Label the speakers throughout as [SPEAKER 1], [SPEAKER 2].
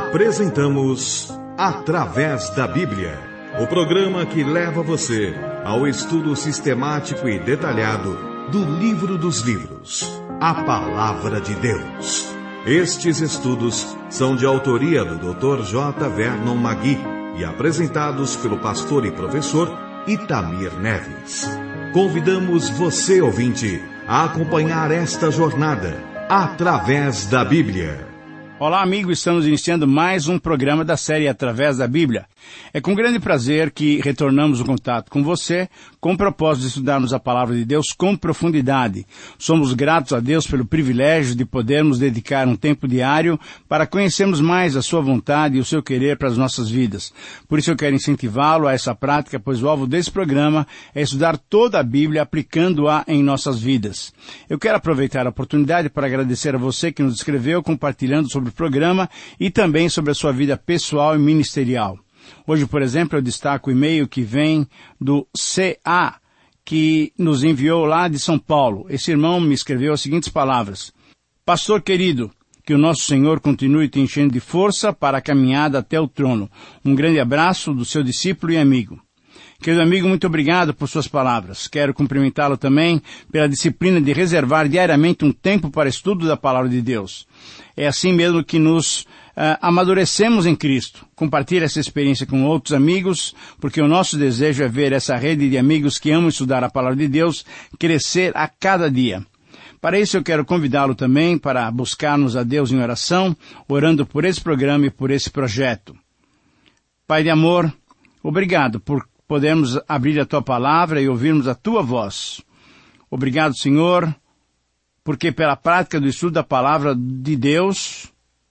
[SPEAKER 1] Apresentamos Através da Bíblia, o programa que leva você ao estudo sistemático e detalhado do Livro dos Livros, a Palavra de Deus. Estes estudos são de autoria do Dr. J. Vernon Magui e apresentados pelo pastor e professor Itamir Neves. Convidamos você, ouvinte, a acompanhar esta jornada através da Bíblia.
[SPEAKER 2] Olá, amigo, estamos iniciando mais um programa da série Através da Bíblia. É com grande prazer que retornamos o contato com você, com o propósito de estudarmos a Palavra de Deus com profundidade. Somos gratos a Deus pelo privilégio de podermos dedicar um tempo diário para conhecermos mais a sua vontade e o seu querer para as nossas vidas. Por isso eu quero incentivá-lo a essa prática, pois o alvo desse programa é estudar toda a Bíblia aplicando-a em nossas vidas. Eu quero aproveitar a oportunidade para agradecer a você que nos escreveu compartilhando sobre o programa e também sobre a sua vida pessoal e ministerial. Hoje, por exemplo, eu destaco o e-mail que vem do C.A., que nos enviou lá de São Paulo. Esse irmão me escreveu as seguintes palavras: Pastor querido, que o nosso Senhor continue te enchendo de força para a caminhada até o trono. Um grande abraço do seu discípulo e amigo. Querido amigo, muito obrigado por suas palavras. Quero cumprimentá-lo também pela disciplina de reservar diariamente um tempo para estudo da Palavra de Deus. É assim mesmo que nos amadurecemos em Cristo. Compartilhe essa experiência com outros amigos, porque o nosso desejo é ver essa rede de amigos que amam estudar a Palavra de Deus crescer a cada dia. Para isso eu quero convidá-lo também para buscarmos a Deus em oração, orando por esse programa e por esse projeto. Pai de amor, obrigado por podermos abrir a Tua Palavra e ouvirmos a Tua voz. Obrigado, Senhor, porque pela prática do estudo da Palavra de Deus,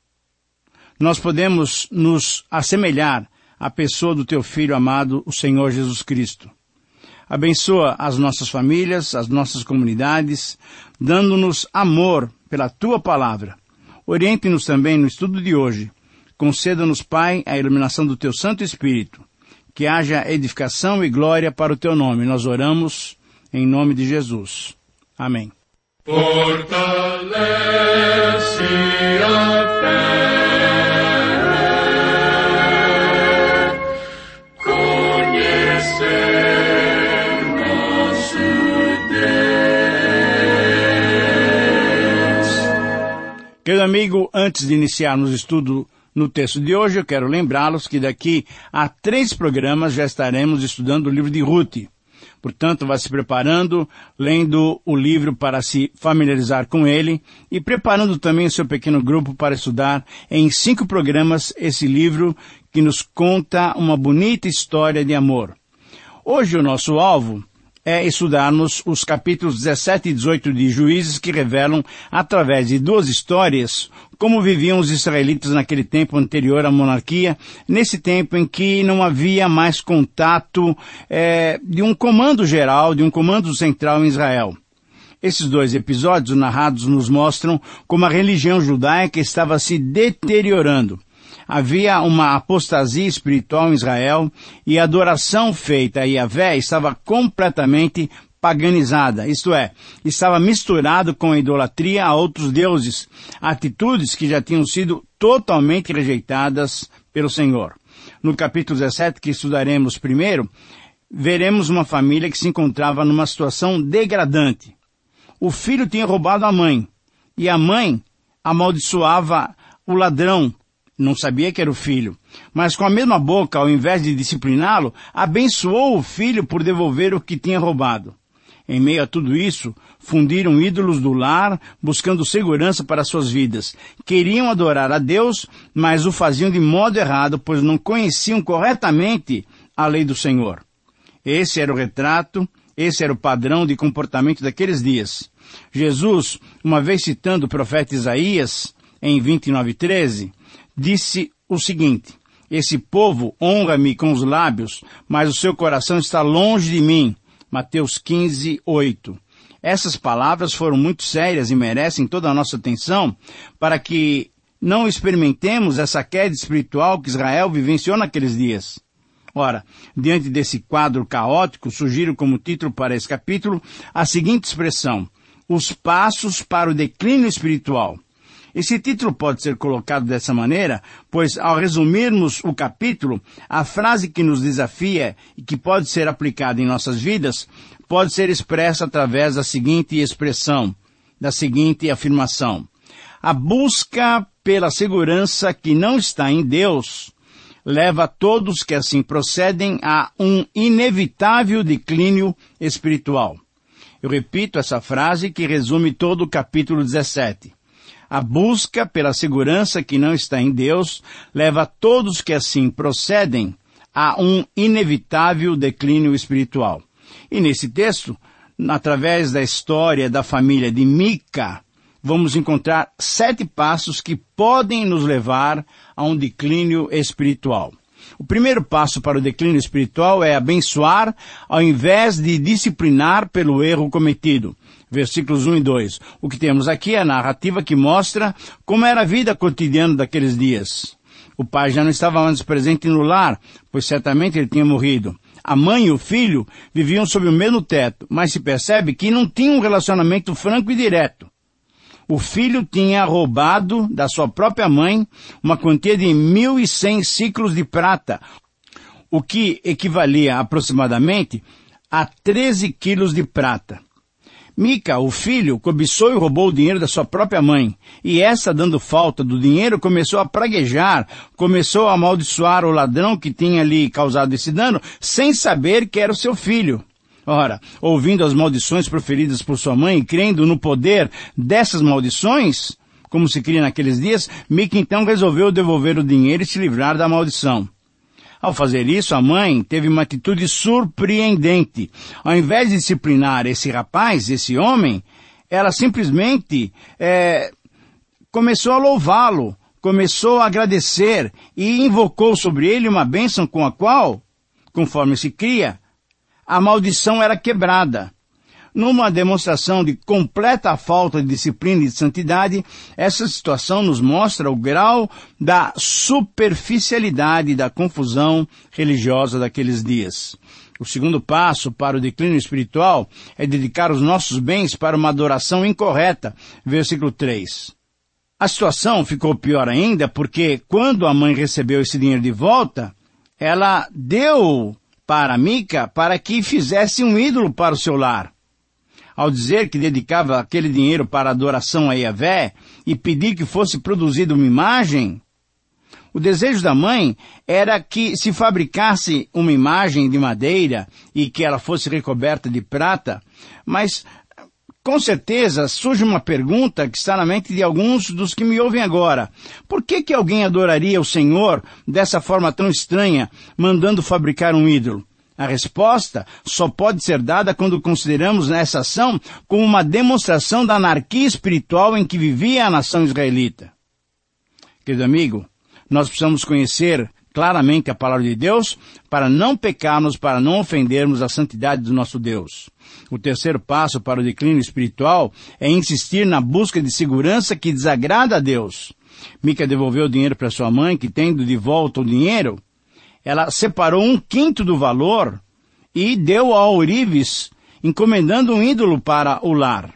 [SPEAKER 2] nós podemos nos assemelhar à pessoa do Teu Filho amado, o Senhor Jesus Cristo. Abençoa as nossas famílias, as nossas comunidades, dando-nos amor pela Tua Palavra. Oriente-nos também no estudo de hoje. Conceda-nos, Pai, a iluminação do Teu Santo Espírito. Que haja edificação e glória para o Teu nome. Nós oramos em nome de Jesus. Amém.
[SPEAKER 3] Fortalece a fé, conhecer nosso Deus.
[SPEAKER 2] Querido amigo, antes de iniciarmos o estudo no texto de hoje, eu quero lembrá-los que daqui a 3 programas já estaremos estudando o livro de Ruth. Portanto, vá se preparando, lendo o livro para se familiarizar com ele e preparando também o seu pequeno grupo para estudar em 5 programas esse livro que nos conta uma bonita história de amor. Hoje o nosso alvo é estudarmos os capítulos 17 e 18 de Juízes, que revelam, através de 2 histórias, como viviam os israelitas naquele tempo anterior à monarquia, nesse tempo em que não havia mais contato de um comando geral, de um comando central em Israel. Esses 2 episódios narrados nos mostram como a religião judaica estava se deteriorando. Havia uma apostasia espiritual em Israel e a adoração feita a Yahvé estava completamente paganizada, isto é, estava misturado com a idolatria a outros deuses, atitudes que já tinham sido totalmente rejeitadas pelo Senhor. No capítulo 17, que estudaremos primeiro, veremos uma família que se encontrava numa situação degradante. O filho tinha roubado a mãe, e a mãe amaldiçoava o ladrão. Não sabia que era o filho, mas com a mesma boca, ao invés de discipliná-lo, abençoou o filho por devolver o que tinha roubado. Em meio a tudo isso, fundiram ídolos do lar, buscando segurança para suas vidas. Queriam adorar a Deus, mas o faziam de modo errado, pois não conheciam corretamente a lei do Senhor. Esse era o retrato, esse era o padrão de comportamento daqueles dias. Jesus, uma vez citando o profeta Isaías, em 29:13, disse o seguinte: esse povo honra-me com os lábios, mas o seu coração está longe de mim. Mateus 15:8. Essas palavras foram muito sérias e merecem toda a nossa atenção para que não experimentemos essa queda espiritual que Israel vivenciou naqueles dias. Ora, diante desse quadro caótico, sugiro como título para esse capítulo a seguinte expressão: os passos para o declínio espiritual. Esse título pode ser colocado dessa maneira, pois ao resumirmos o capítulo, a frase que nos desafia e que pode ser aplicada em nossas vidas, pode ser expressa através da seguinte expressão, da seguinte afirmação: a busca pela segurança que não está em Deus leva todos que assim procedem a um inevitável declínio espiritual. Eu repito essa frase que resume todo o capítulo 17. A busca pela segurança que não está em Deus leva todos que assim procedem a um inevitável declínio espiritual. E nesse texto, através da história da família de Mica, vamos encontrar 7 passos que podem nos levar a um declínio espiritual. O primeiro passo para o declínio espiritual é abençoar ao invés de disciplinar pelo erro cometido. Versículos 1 e 2. O que temos aqui é a narrativa que mostra como era a vida cotidiana daqueles dias. O pai já não estava mais presente no lar, pois certamente ele tinha morrido. A mãe e o filho viviam sob o mesmo teto, mas se percebe que não tinham um relacionamento franco e direto. O filho tinha roubado da sua própria mãe uma quantia de 1.100 ciclos de prata, o que equivalia aproximadamente a 13 quilos de prata. Mica, o filho, cobiçou e roubou o dinheiro da sua própria mãe, e essa, dando falta do dinheiro, começou a praguejar, começou a amaldiçoar o ladrão que tinha lhe causado esse dano, sem saber que era o seu filho. Ora, ouvindo as maldições proferidas por sua mãe e crendo no poder dessas maldições, como se cria naqueles dias, Mica então resolveu devolver o dinheiro e se livrar da maldição. Ao fazer isso, a mãe teve uma atitude surpreendente. Ao invés de disciplinar esse rapaz, esse homem, ela simplesmente começou a louvá-lo, começou a agradecer e invocou sobre ele uma bênção com a qual, conforme se cria, a maldição era quebrada. Numa demonstração de completa falta de disciplina e de santidade, essa situação nos mostra o grau da superficialidade e da confusão religiosa daqueles dias. O segundo passo para o declínio espiritual é dedicar os nossos bens para uma adoração incorreta. Versículo 3. A situação ficou pior ainda porque quando a mãe recebeu esse dinheiro de volta, ela deu para Mica para que fizesse um ídolo para o seu lar. Ao dizer que dedicava aquele dinheiro para adoração a Yahvé e pedir que fosse produzida uma imagem, o desejo da mãe era que se fabricasse uma imagem de madeira e que ela fosse recoberta de prata, mas com certeza surge uma pergunta que está na mente de alguns dos que me ouvem agora. Por que alguém adoraria o Senhor dessa forma tão estranha, mandando fabricar um ídolo? A resposta só pode ser dada quando consideramos essa ação como uma demonstração da anarquia espiritual em que vivia a nação israelita. Querido amigo, nós precisamos conhecer claramente a palavra de Deus para não pecarmos, para não ofendermos a santidade do nosso Deus. O terceiro passo para o declínio espiritual é insistir na busca de segurança que desagrada a Deus. Mica devolveu o dinheiro para sua mãe, que tendo de volta o dinheiro, ela separou 1/5 do valor e deu ao ourives, encomendando um ídolo para o lar.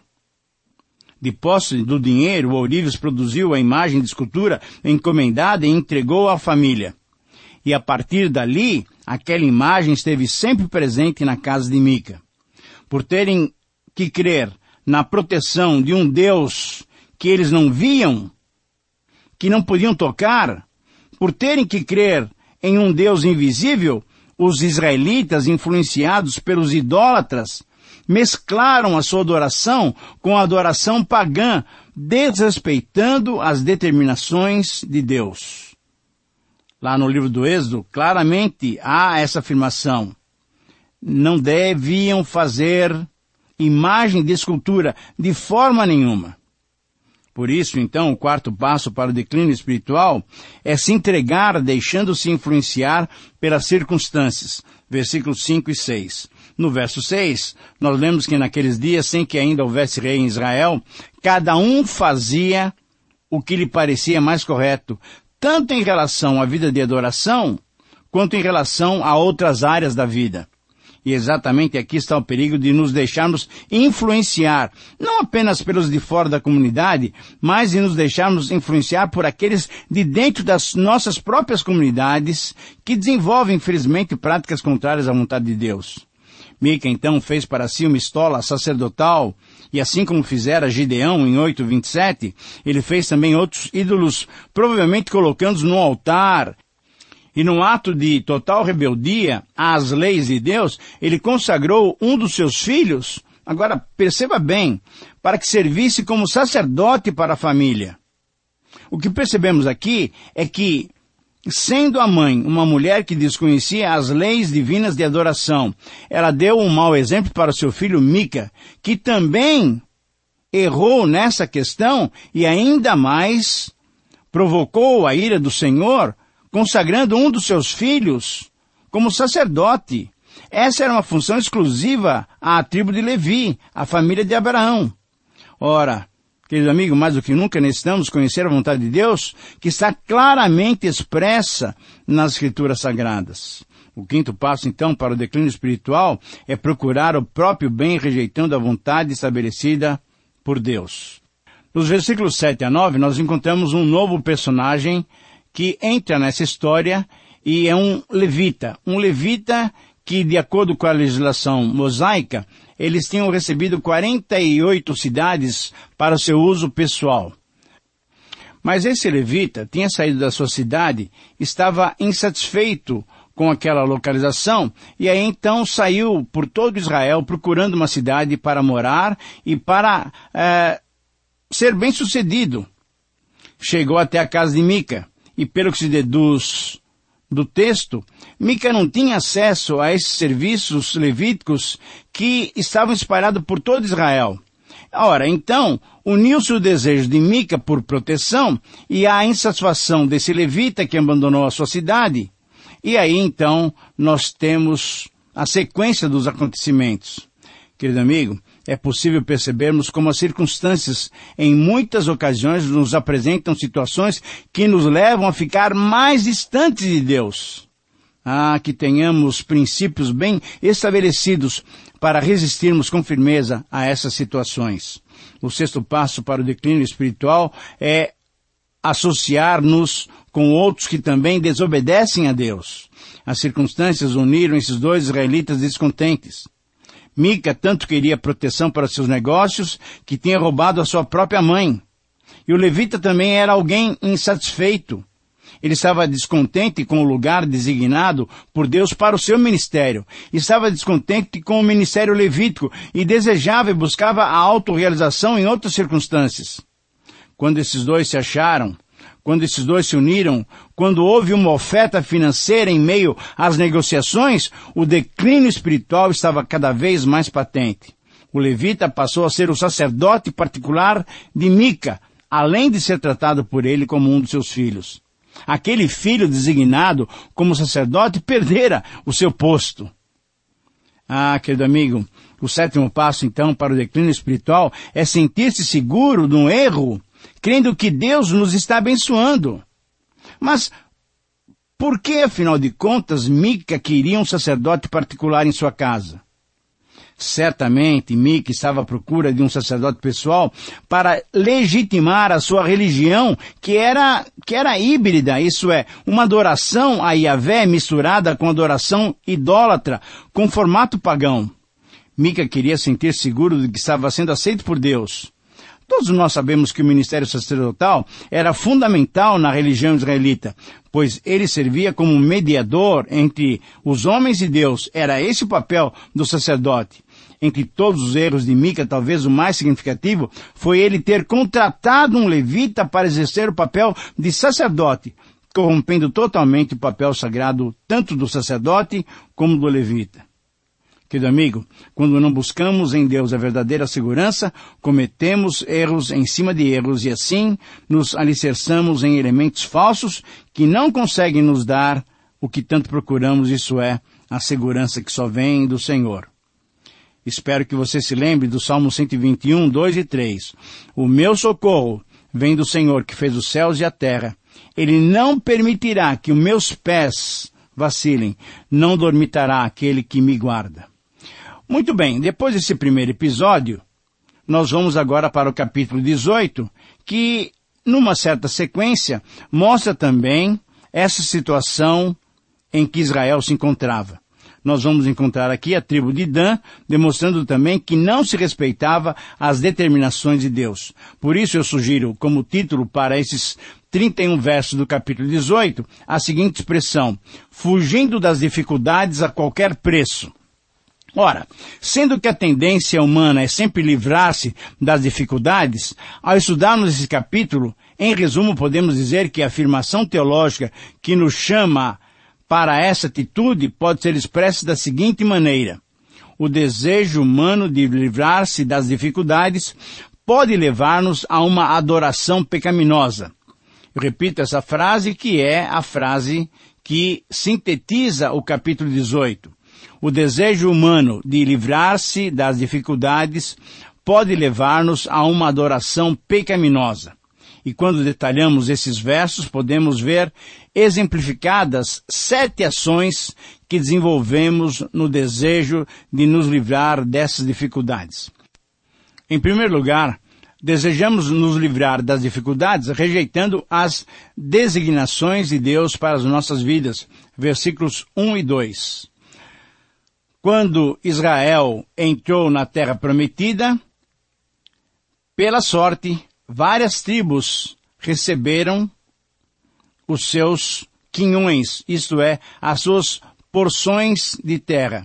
[SPEAKER 2] De posse do dinheiro, o ourives produziu a imagem de escultura encomendada e entregou à família. E a partir dali, aquela imagem esteve sempre presente na casa de Mica. Por terem que crer na proteção de um Deus que eles não viam, que não podiam tocar, por terem que crer em um Deus invisível, os israelitas, influenciados pelos idólatras, mesclaram a sua adoração com a adoração pagã, desrespeitando as determinações de Deus. Lá no livro do Êxodo, claramente há essa afirmação. Não deviam fazer imagem de escultura de forma nenhuma. Por isso, então, o quarto passo para o declínio espiritual é se entregar, deixando-se influenciar pelas circunstâncias. Versículos 5 e 6. No verso 6, nós lemos que naqueles dias, sem que ainda houvesse rei em Israel, cada um fazia o que lhe parecia mais correto, tanto em relação à vida de adoração, quanto em relação a outras áreas da vida. E exatamente aqui está o perigo de nos deixarmos influenciar, não apenas pelos de fora da comunidade, mas de nos deixarmos influenciar por aqueles de dentro das nossas próprias comunidades que desenvolvem, infelizmente, práticas contrárias à vontade de Deus. Mica, então, fez para si uma estola sacerdotal, e assim como fizera Gideão em 8:27, ele fez também outros ídolos, provavelmente colocando-os no altar. E num ato de total rebeldia às leis de Deus, ele consagrou um dos seus filhos, agora perceba bem, para que servisse como sacerdote para a família. O que percebemos aqui é que, sendo a mãe uma mulher que desconhecia as leis divinas de adoração, ela deu um mau exemplo para o seu filho Mica, que também errou nessa questão e ainda mais provocou a ira do Senhor, consagrando um dos seus filhos como sacerdote. Essa era uma função exclusiva à tribo de Levi, à família de Abraão. Ora, querido amigo, mais do que nunca necessitamos conhecer a vontade de Deus, que está claramente expressa nas Escrituras Sagradas. O quinto passo, então, para o declínio espiritual é procurar o próprio bem, rejeitando a vontade estabelecida por Deus. Nos versículos 7 a 9, nós encontramos um novo personagem que entra nessa história e é um levita que, de acordo com a legislação mosaica, eles tinham recebido 48 cidades para o seu uso pessoal. Mas esse levita tinha saído da sua cidade, estava insatisfeito com aquela localização, e aí então saiu por todo Israel procurando uma cidade para morar e para ser bem-sucedido. Chegou até a casa de Mica. E pelo que se deduz do texto, Mica não tinha acesso a esses serviços levíticos que estavam espalhados por todo Israel. Ora, então, uniu-se o desejo de Mica por proteção e a insatisfação desse levita que abandonou a sua cidade. E aí, então, nós temos a sequência dos acontecimentos. Querido amigo, é possível percebermos como as circunstâncias, em muitas ocasiões, nos apresentam situações que nos levam a ficar mais distantes de Deus. Que tenhamos princípios bem estabelecidos para resistirmos com firmeza a essas situações. O sexto passo para o declínio espiritual é associar-nos com outros que também desobedecem a Deus. As circunstâncias uniram esses dois israelitas descontentes. Mica tanto queria proteção para seus negócios que tinha roubado a sua própria mãe. E o levita também era alguém insatisfeito. Ele estava descontente com o lugar designado por Deus para o seu ministério. Estava descontente com o ministério levítico e desejava e buscava a autorrealização em outras circunstâncias. Quando esses dois se acharam, quando esses dois se uniram, quando houve uma oferta financeira em meio às negociações, o declínio espiritual estava cada vez mais patente. O levita passou a ser o sacerdote particular de Mica, além de ser tratado por ele como um dos seus filhos. Aquele filho designado como sacerdote perdera o seu posto. Querido amigo, o sétimo passo, então, para o declínio espiritual é sentir-se seguro no erro, crendo que Deus nos está abençoando. Mas por que, afinal de contas, Mica queria um sacerdote particular em sua casa? Certamente, Mica estava à procura de um sacerdote pessoal para legitimar a sua religião, que era híbrida, isso é, uma adoração a Yahvé misturada com adoração idólatra, com formato pagão. Mica queria sentir seguro de que estava sendo aceito por Deus. Todos nós sabemos que o ministério sacerdotal era fundamental na religião israelita, pois ele servia como mediador entre os homens e Deus. Era esse o papel do sacerdote. Entre todos os erros de Mica, talvez o mais significativo foi ele ter contratado um levita para exercer o papel de sacerdote, corrompendo totalmente o papel sagrado tanto do sacerdote como do levita. Querido amigo, quando não buscamos em Deus a verdadeira segurança, cometemos erros em cima de erros e assim nos alicerçamos em elementos falsos que não conseguem nos dar o que tanto procuramos, isso é, a segurança que só vem do Senhor. Espero que você se lembre do Salmo 121, 2 e 3. O meu socorro vem do Senhor que fez os céus e a terra. Ele não permitirá que os meus pés vacilem, não dormitará aquele que me guarda. Muito bem, depois desse primeiro episódio, nós vamos agora para o capítulo 18, que, numa certa sequência, mostra também essa situação em que Israel se encontrava. Nós vamos encontrar aqui a tribo de Dan, demonstrando também que não se respeitava as determinações de Deus. Por isso eu sugiro como título para esses 31 versos do capítulo 18, a seguinte expressão: fugindo das dificuldades a qualquer preço. Ora, sendo que a tendência humana é sempre livrar-se das dificuldades, ao estudarmos esse capítulo, em resumo podemos dizer que a afirmação teológica que nos chama para essa atitude pode ser expressa da seguinte maneira: o desejo humano de livrar-se das dificuldades pode levar-nos a uma adoração pecaminosa. Eu repito essa frase, que é a frase que sintetiza o capítulo 18. O desejo humano de livrar-se das dificuldades pode levar-nos a uma adoração pecaminosa. E quando detalhamos esses versos, podemos ver exemplificadas 7 ações que desenvolvemos no desejo de nos livrar dessas dificuldades. Em primeiro lugar, desejamos nos livrar das dificuldades rejeitando as designações de Deus para as nossas vidas. Versículos 1 e 2. Quando Israel entrou na terra prometida, pela sorte, várias tribos receberam os seus quinhões, isto é, as suas porções de terra.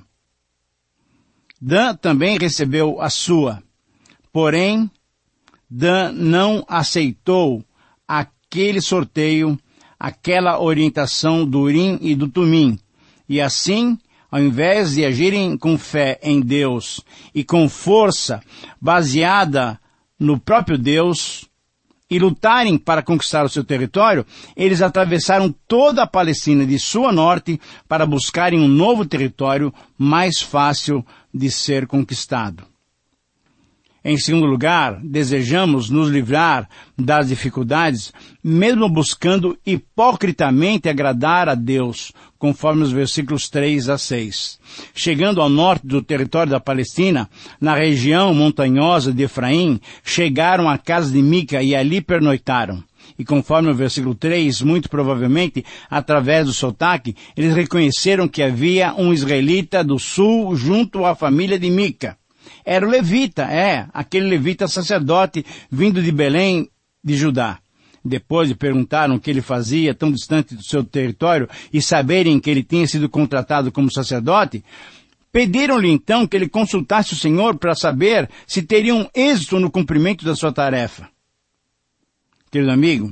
[SPEAKER 2] Dan também recebeu a sua, porém, Dan não aceitou aquele sorteio, aquela orientação do Urim e do Tumim, e assim, ao invés de agirem com fé em Deus e com força baseada no próprio Deus e lutarem para conquistar o seu território, eles atravessaram toda a Palestina de sul a norte para buscarem um novo território mais fácil de ser conquistado. Em segundo lugar, desejamos nos livrar das dificuldades, mesmo buscando hipocritamente agradar a Deus, conforme os versículos 3 a 6. Chegando ao norte do território da Palestina, na região montanhosa de Efraim, chegaram à casa de Mica e ali pernoitaram. E conforme o versículo 3, muito provavelmente, através do sotaque, eles reconheceram que havia um israelita do sul junto à família de Mica. Era o levita, aquele levita sacerdote vindo de Belém, de Judá. Depois de perguntaram o que ele fazia tão distante do seu território e saberem que ele tinha sido contratado como sacerdote, pediram-lhe então que ele consultasse o Senhor para saber se teriam êxito no cumprimento da sua tarefa. Querido amigo,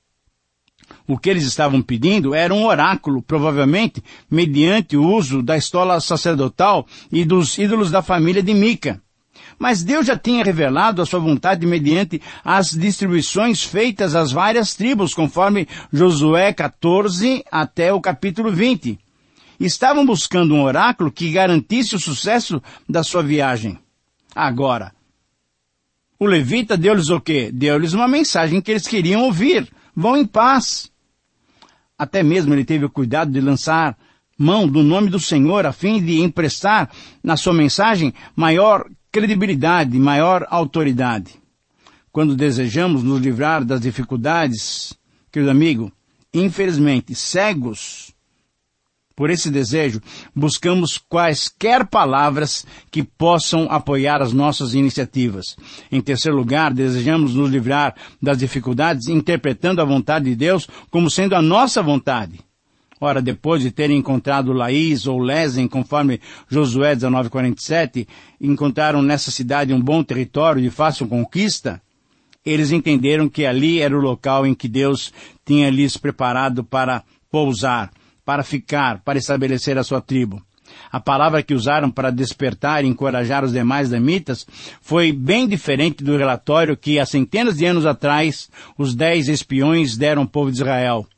[SPEAKER 2] o que eles estavam pedindo era um oráculo, provavelmente mediante o uso da estola sacerdotal e dos ídolos da família de Mica. Mas Deus já tinha revelado a sua vontade mediante as distribuições feitas às várias tribos, conforme Josué 14 até o capítulo 20. Estavam buscando um oráculo que garantisse o sucesso da sua viagem. Agora, o levita deu-lhes o quê? Deu-lhes uma mensagem que eles queriam ouvir. Vão em paz. Até mesmo ele teve o cuidado de lançar mão do nome do Senhor a fim de emprestar na sua mensagem maior credibilidade, maior autoridade. Quando desejamos nos livrar das dificuldades, querido amigo, infelizmente, cegos por esse desejo, buscamos quaisquer palavras que possam apoiar as nossas iniciativas. Em terceiro lugar, desejamos nos livrar das dificuldades interpretando a vontade de Deus como sendo a nossa vontade. Ora, depois de terem encontrado Laís ou Lesen, conforme Josué 19:47, encontraram nessa cidade um bom território de fácil conquista, eles entenderam que ali era o local em que Deus tinha lhes preparado para pousar, para ficar, para estabelecer a sua tribo. A palavra que usaram para despertar e encorajar os demais damitas foi bem diferente do relatório que há centenas de anos atrás os 10 espiões deram ao povo de Israel.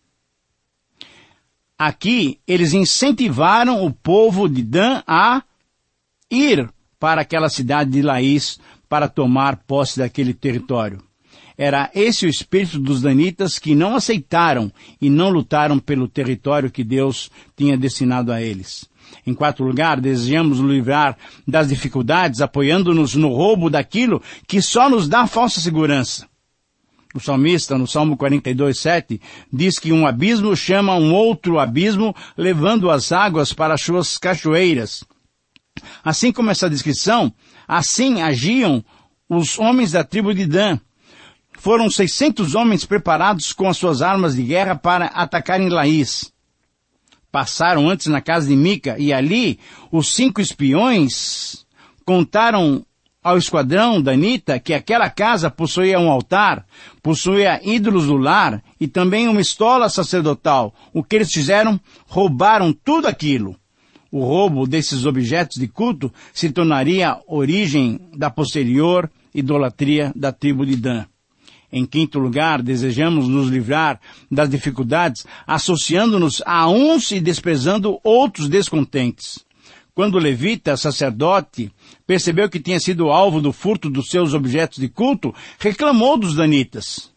[SPEAKER 2] Aqui eles incentivaram o povo de Dan a ir para aquela cidade de Laís para tomar posse daquele território. Era esse o espírito dos danitas que não aceitaram e não lutaram pelo território que Deus tinha destinado a eles. Em quarto lugar, desejamos nos livrar das dificuldades, apoiando-nos no roubo daquilo que só nos dá falsa segurança. O salmista, no Salmo 42:7, diz que um abismo chama um outro abismo, levando as águas para as suas cachoeiras. Assim como essa descrição, assim agiam os homens da tribo de Dan. Foram 600 homens preparados com as suas armas de guerra para atacarem Laís. Passaram antes na casa de Mica, e ali os 5 espiões contaram ao esquadrão danita que aquela casa possuía um altar, possuía ídolos do lar e também uma estola sacerdotal. O que eles fizeram? Roubaram tudo aquilo. O roubo desses objetos de culto se tornaria a origem da posterior idolatria da tribo de Dan. Em quinto lugar, desejamos nos livrar das dificuldades, associando-nos a uns e desprezando outros descontentes. Quando o levita, sacerdote, percebeu que tinha sido alvo do furto dos seus objetos de culto, reclamou dos danitas.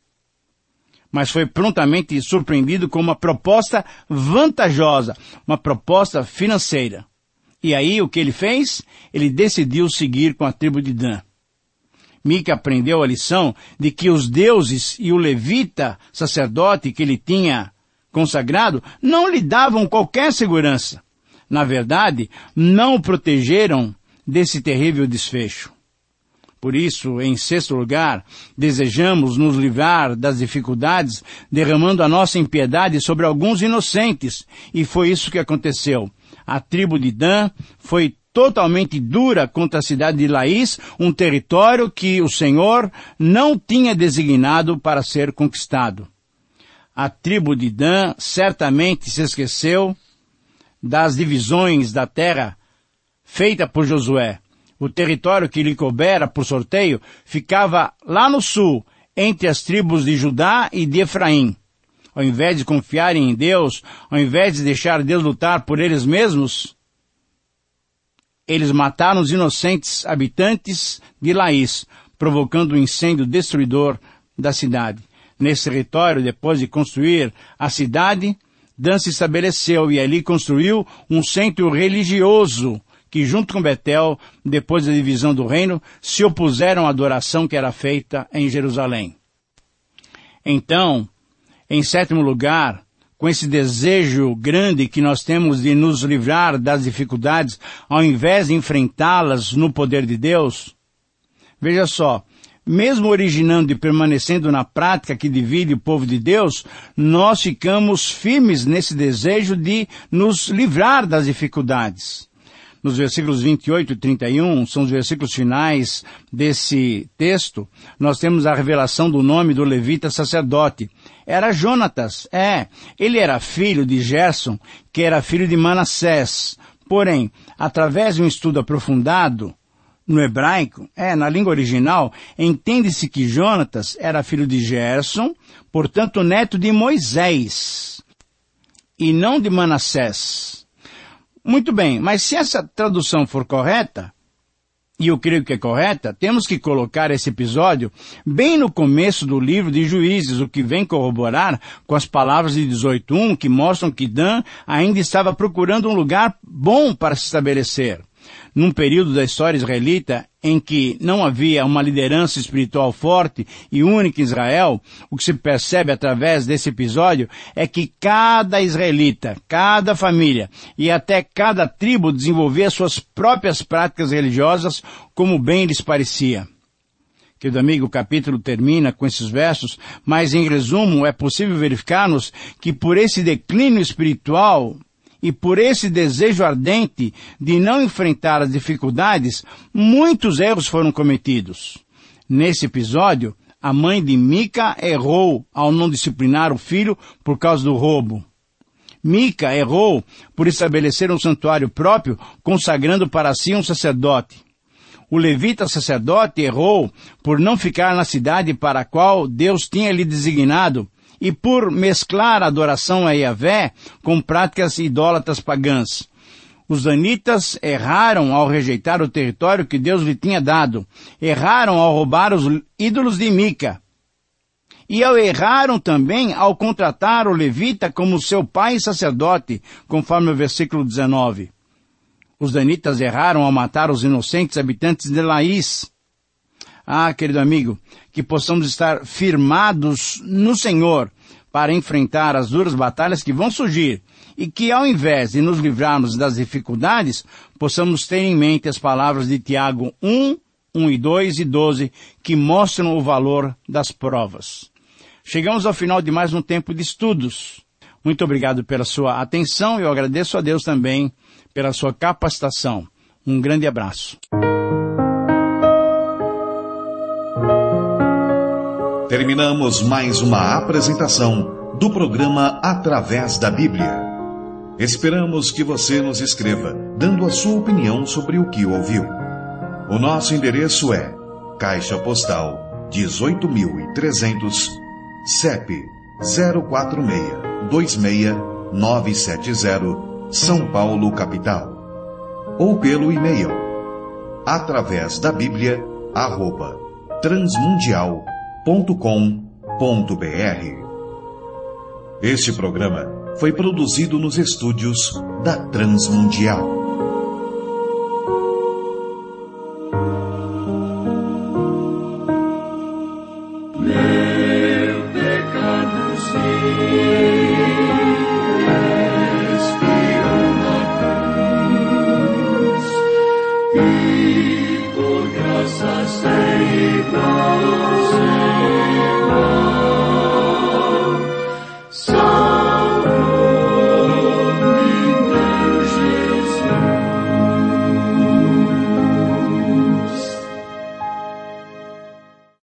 [SPEAKER 2] Mas foi prontamente surpreendido com uma proposta vantajosa, uma proposta financeira. E aí o que ele fez? Ele decidiu seguir com a tribo de Dan. Mica aprendeu a lição de que os deuses e o levita, sacerdote que ele tinha consagrado, não lhe davam qualquer segurança. Na verdade, não o protegeram desse terrível desfecho. Por isso, em sexto lugar, desejamos nos livrar das dificuldades, derramando a nossa impiedade sobre alguns inocentes. E foi isso que aconteceu. A tribo de Dan foi totalmente dura contra a cidade de Laís, um território que o Senhor não tinha designado para ser conquistado. A tribo de Dan certamente se esqueceu das divisões da terra feita por Josué. O território que lhe coubera por sorteio ficava lá no sul, entre as tribos de Judá e de Efraim. Ao invés de confiarem em Deus, ao invés de deixar Deus lutar por eles mesmos, eles mataram os inocentes habitantes de Laís, provocando um incêndio destruidor da cidade. Nesse território, depois de construir a cidade, Dan se estabeleceu e ali construiu um centro religioso que, junto com Betel, depois da divisão do reino, se opuseram à adoração que era feita em Jerusalém. Então, em sétimo lugar, com esse desejo grande que nós temos de nos livrar das dificuldades, ao invés de enfrentá-las no poder de Deus, veja só, mesmo originando e permanecendo na prática que divide o povo de Deus, nós ficamos firmes nesse desejo de nos livrar das dificuldades. Nos versículos 28 e 31, são os versículos finais desse texto, nós temos a revelação do nome do levita sacerdote. Era Jonatas, ele era filho de Gerson, que era filho de Manassés. Porém, através de um estudo aprofundado no hebraico, na língua original, entende-se que Jonatas era filho de Gerson, portanto neto de Moisés, e não de Manassés. Muito bem, mas se essa tradução for correta, e eu creio que é correta, temos que colocar esse episódio bem no começo do livro de Juízes, o que vem corroborar com as palavras de 18:1, que mostram que Dan ainda estava procurando um lugar bom para se estabelecer. Num período da história israelita em que não havia uma liderança espiritual forte e única em Israel, o que se percebe através desse episódio é que cada israelita, cada família e até cada tribo desenvolvia suas próprias práticas religiosas como bem lhes parecia. Querido amigo, o capítulo termina com esses versos, mas em resumo é possível verificarmos que por esse declínio espiritual e por esse desejo ardente de não enfrentar as dificuldades, muitos erros foram cometidos. Nesse episódio, a mãe de Mica errou ao não disciplinar o filho por causa do roubo. Mica errou por estabelecer um santuário próprio, consagrando para si um sacerdote. O levita sacerdote errou por não ficar na cidade para a qual Deus tinha lhe designado, e por mesclar a adoração a Yahvé com práticas idólatras pagãs. Os danitas erraram ao rejeitar o território que Deus lhe tinha dado. Erraram ao roubar os ídolos de Mica. E erraram também ao contratar o levita como seu pai e sacerdote, conforme o versículo 19. Os danitas erraram ao matar os inocentes habitantes de Laís. Ah, querido amigo, que possamos estar firmados no Senhor para enfrentar as duras batalhas que vão surgir e que, ao invés de nos livrarmos das dificuldades, possamos ter em mente as palavras de Tiago 1, 1 e 2 e 12, que mostram o valor das provas. Chegamos ao final de mais um tempo de estudos. Muito obrigado pela sua atenção e eu agradeço a Deus também pela sua capacitação. Um grande abraço.
[SPEAKER 1] Terminamos mais uma apresentação do programa Através da Bíblia. Esperamos que você nos escreva, dando a sua opinião sobre o que ouviu. O nosso endereço é Caixa Postal 18.300, CEP 046-26970, São Paulo, capital. Ou pelo e-mail atravesdabiblia@transmundial.com.br. Este programa foi produzido nos estúdios da Transmundial.